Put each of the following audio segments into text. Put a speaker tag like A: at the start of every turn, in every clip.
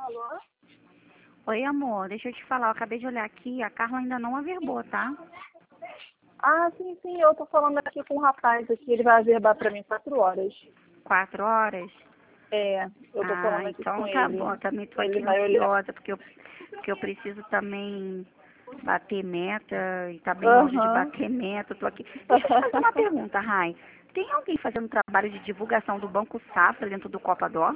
A: Alô?
B: Oi, amor, deixa eu te falar, eu acabei de olhar aqui, a Carla ainda não averbou, tá?
A: Ah, sim, eu tô falando aqui com um rapaz aqui, ele vai averbar pra mim 4 horas.
B: 4 horas?
A: É, eu tô falando
B: Ah,
A: aqui com
B: então tá
A: ele.
B: bom, também tô
A: Ele
B: aqui
A: vai olhar.
B: ansiosa, porque eu preciso também bater meta, e tá bem longe de
A: Aham.
B: bater meta, eu tô aqui. Deixa eu te fazer uma pergunta, Rai. Tem alguém fazendo trabalho de divulgação do Banco Safra dentro do Copa Dó?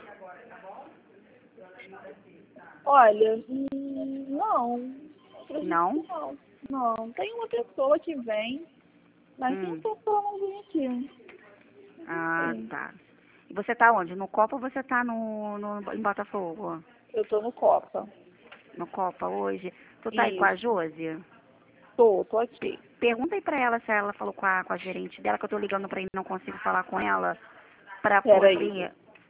A: Olha, não. Acredito que
B: Não?
A: não. Não, tem uma pessoa que vem, mas tem
B: Hum.
A: pessoa não vem aqui.
B: Ah,
A: Sim,
B: tá. E você tá onde? No Copa ou você tá em Botafogo?
A: eu tô no Copa.
B: No Copa hoje? Tu tá aí com a
A: Isso,
B: Josi?
A: tô aqui.
B: Pergunta aí pra ela se ela falou com a gerente dela, que eu tô ligando pra ele e não consigo falar com ela, pra
A: Pera aí,
B: poder...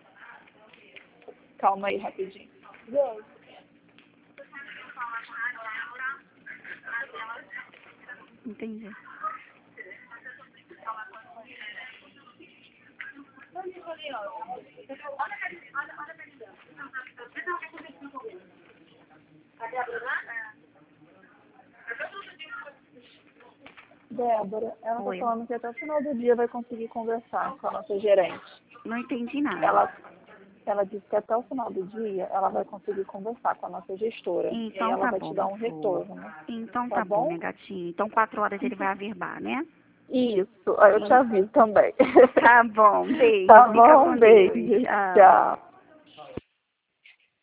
A: calma aí rapidinho.
B: Entendi.
A: Débora, ela tá
B: Oi,
A: falando que até o final do dia vai conseguir conversar com a nossa gerente.
B: não entendi nada.
A: Ela, ela disse que até o final do dia ela vai conseguir conversar com a nossa gestora. E aí
B: Então
A: ela
B: tá
A: vai te
B: bom,
A: dar
B: minha
A: um
B: flor.
A: retorno.
B: Então
A: Tá
B: tá bom,
A: bom?
B: minha gatinha. Então 4 horas ele vai averbar, né?
A: Isso, aí eu te
B: E-
A: aviso também.
B: Tá bom, beijo.
A: Tá
B: Fica
A: bom?
B: com Deus.
A: Beijo.
B: Tchau.
A: Tchau.